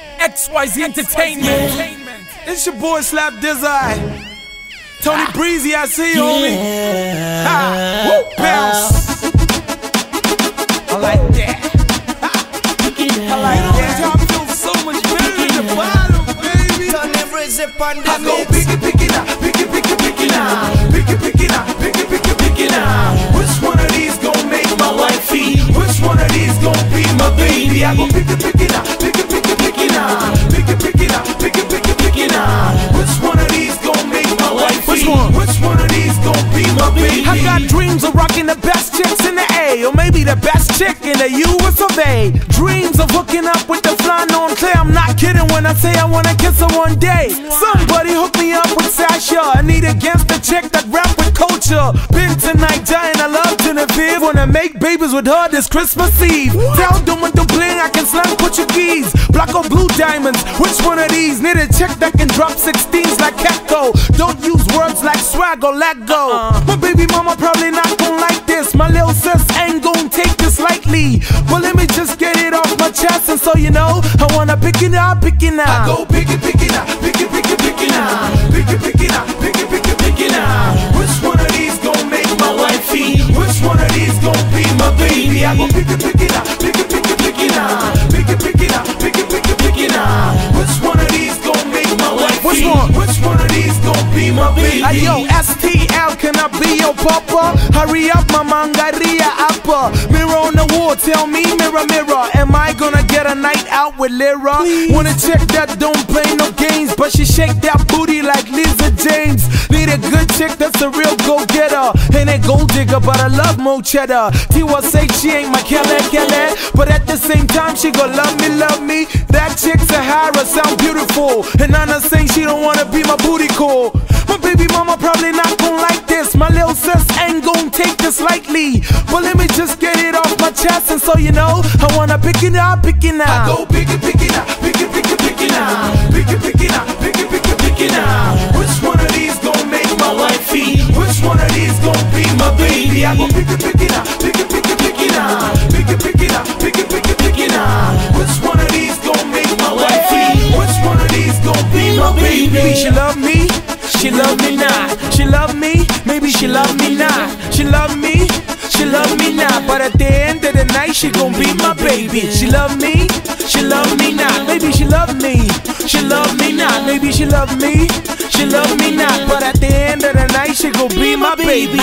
XYZ Entertainment. It's your boy Slap Dizzy. Tony Breezy, I see you, homie. Ha! Woo! Bounce. I like that. I like that. Top feels so much better than the bottom, baby. Tony Breezy on the I go mix. pick it up, pick it up, pick it up, pick it up. Which one of these gon' make my wifey? Which one of these gon' be my baby? I go pick it up, pick it up, pick it up, pick it up, pick it up. Which one of these gon' make my wifey? Which one? Which one of these gon' be my baby? I got dreams of rocking the best chicks in the A, or maybe the best chick in the US of A. Dreams of hooking up with the fly on clear. I'm not kidding when I say I wanna kiss her one day. Somebody hook me up with Sasha. I need a gangster chick that rap with culture. Been tonight, dying, I love Genevieve. Wanna make babies with her this Christmas Eve. Tell them when to bling, I can slam Portuguese. Black or blue diamonds, which one of these? Need a chick that can drop 16s like Echo. Don't use words like swag or let go. My baby mama probably not gon' like this. My little sis ain't gon' take this lightly. But let me just get it off my chest, and so you know, I wanna pick it up, pick it up. I go pick it up, pick it up, pick it up, pick it up, pick it up. Which one of these gon' make my wifey? Which one of these gon' be my baby? I go pick it up, pick it up, pick it up, pick it up, pick it up. Which one of these gon' make my wifey? Which one? Which one of these gon' be my baby? Hey yo, STL, can I be your papa? Hurry up, my mangaria appa. Mirror on the wall, tell me, mirror, mirror, am I gonna get a night out with Lyra? Want a chick that don't play no games, but she shake that booty like Lisa James. Need a good chick that's a real go-getter. Ain't a gold digger, but I love Mo Cheddar. Tiwa say she ain't my Kelly, but at the same time she gon' love me. That chick Sahara sound beautiful, and Nana saying she don't wanna be my booty call. My baby mama probably not gon' like this. My little sis ain't gon' take this lightly. But let me just get it off my chest, and so you know, I wanna pick it up, pick it up. I go pick it up, pick it up, pick it up, pick it up, pick it up. Which one of these gon' make my wifey? Which one of these gon' be my baby? I go pick it up, pick it up, pick it up, pick it up. Which one of these gon' make my wifey? Which one of these gon' be my baby? Maybe she love me, she love me not. She love me, maybe she love me not. She love me, she love me not. But at the end of the night, she gon' be my baby. She love me, she love me not. Maybe she love me, she love me not. Maybe she love me, she love me not. But at the end of the night, she gon' be my baby.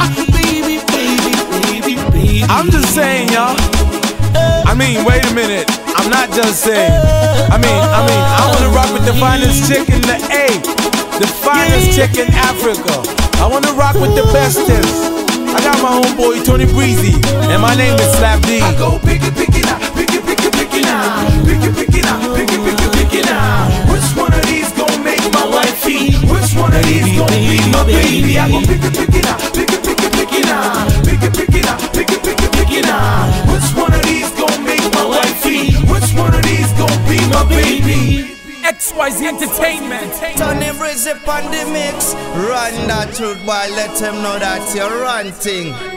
I'm just saying, y'all. I mean, wait a minute. I'm not just saying. I mean, I wanna rock with the finest chick in the A, the finest chick in Africa. I wanna rock with the bestest. I got my homeboy Tony Breezy, and my name is Slap D. I go pick it up, pick it up, pick it up, pick it up. Which one of these gon' make my wifey? Which one of these gon' be my baby? I go pick it up, pick it up, pick it up, pick it up. Which one of these gon' make my wifey? Which one of these gon' be my baby? XYZ Entertainment. Tony Breezy on the mix. Run that truth, boy. Let him know that you're ranting.